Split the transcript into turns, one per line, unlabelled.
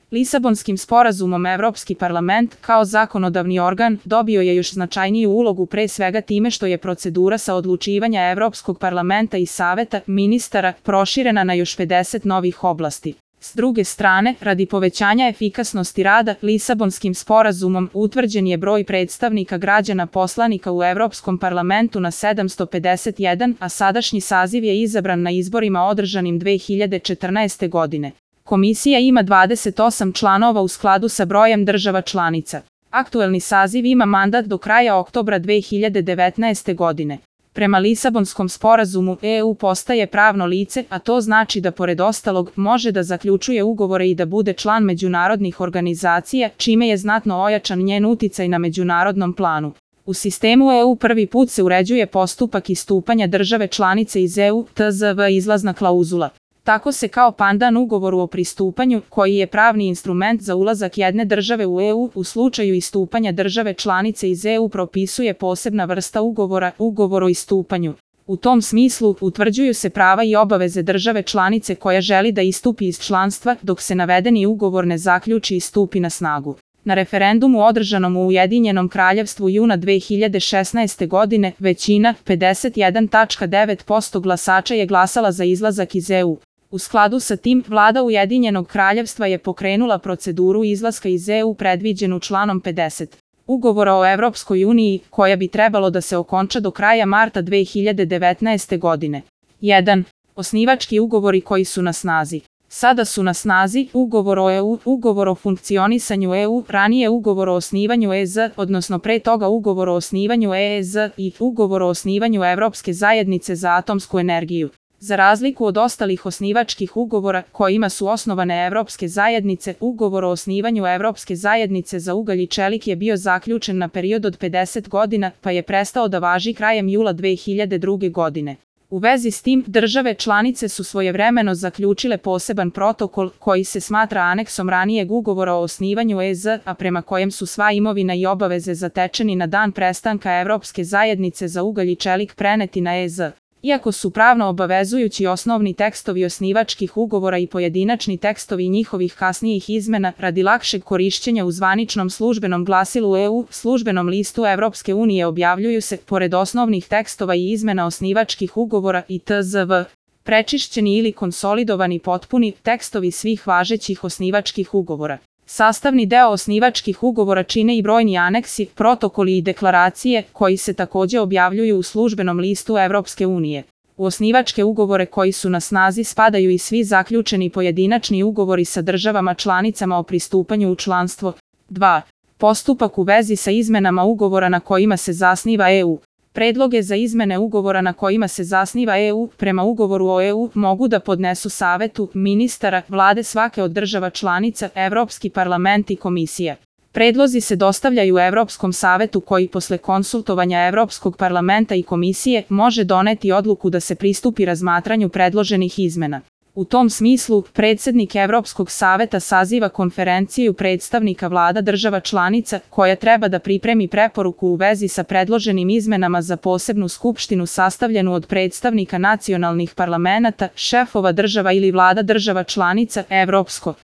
Lisabonskim sporazumom Evropski parlament, kao zakonodavni organ, dobio je još značajniju ulogu pre svega time što je procedura sa odlučivanja Evropskog parlamenta i Saveta ministara proširena na još 50 novih oblasti. S druge strane, radi povećanja efikasnosti rada, Lisabonskim sporazumom utvrđen je broj predstavnika građana poslanika u Evropskom parlamentu na 751, a sadašnji saziv je izabran na izborima održanim 2014. godine. Komisija ima 28 članova u skladu sa brojem država članica. Aktuelni saziv ima mandat do kraja oktobra 2019. godine. Prema Lisabonskom sporazumu, EU postaje pravno lice, a to znači da pored ostalog može da zaključuje ugovore i da bude član međunarodnih organizacija, čime je znatno ojačan njen uticaj na međunarodnom planu. U sistemu EU prvi put se uređuje postupak istupanja države članice iz EU, tzv. Izlazna klauzula. Tako se kao pandan ugovoru o pristupanju, koji je pravni instrument za ulazak jedne države u EU, u slučaju istupanja države članice iz EU propisuje posebna vrsta ugovora, ugovor o istupanju. U tom smislu, utvrđuju se prava i obaveze države članice koja želi da istupi iz članstva, dok se navedeni ugovor ne zaključi i stupi na snagu. Na referendumu održanom u Ujedinjenom kraljevstvu juna 2016. godine, većina, 51,9% glasača je glasala za izlazak iz EU. U skladu sa tim, vlada Ujedinjenog kraljevstva je pokrenula proceduru izlaska iz EU predviđenu članom 50. Ugovora o Evropskoj uniji, koja bi trebalo da se okonča do kraja marta 2019. godine. 1. Osnivački ugovori koji su na snazi. Sada su na snazi ugovor o EU, ugovor o funkcionisanju EU, ranije ugovor o osnivanju EZ, odnosno pre toga ugovor o osnivanju EEZ i ugovor o osnivanju Evropske zajednice za atomsku energiju. Za razliku od ostalih osnivačkih ugovora kojima su osnovane Evropske zajednice, ugovor o osnivanju Evropske zajednice za ugalj i čelik je bio zaključen na period od 50 godina, pa je prestao da važi krajem jula 2002. godine. U vezi s tim, države članice su svojevremeno zaključile poseban protokol koji se smatra aneksom ranijeg ugovora o osnivanju EZ, a prema kojem su sva imovina i obaveze zatečeni na dan prestanka Evropske zajednice za ugalj i čelik preneti na EZ. Iako su pravno obavezujući osnovni tekstovi osnivačkih ugovora i pojedinačni tekstovi njihovih kasnijih izmena, radi lakšeg korišćenja u zvaničnom službenom glasilu EU, službenom listu Evropske unije objavljuju se, pored osnovnih tekstova i izmena osnivačkih ugovora i tzv. Prečišćeni ili konsolidovani potpuni tekstovi svih važećih osnivačkih ugovora. Sastavni deo osnivačkih ugovora čine i brojni aneksi, protokoli i deklaracije, koji se takođe objavljuju u službenom listu Evropske unije. U osnivačke ugovore koji su na snazi spadaju i svi zaključeni pojedinačni ugovori sa državama članicama o pristupanju u članstvo. 2. Postupak u vezi sa izmenama ugovora na kojima se zasniva EU. Predloge za izmene ugovora na kojima se zasniva EU, prema ugovoru o EU, mogu da podnesu Savetu ministara, vlade svake od država članica, Evropski parlament i komisija. Predlozi se dostavljaju Evropskom savetu koji posle konsultovanja Evropskog parlamenta i komisije može doneti odluku da se pristupi razmatranju predloženih izmena. U tom smislu, predsednik Evropskog saveta saziva konferenciju predstavnika vlada država članica koja treba da pripremi preporuku u vezi sa predloženim izmenama za posebnu skupštinu sastavljenu od predstavnika nacionalnih parlamenata, šefova država ili vlada država članica, Evropsko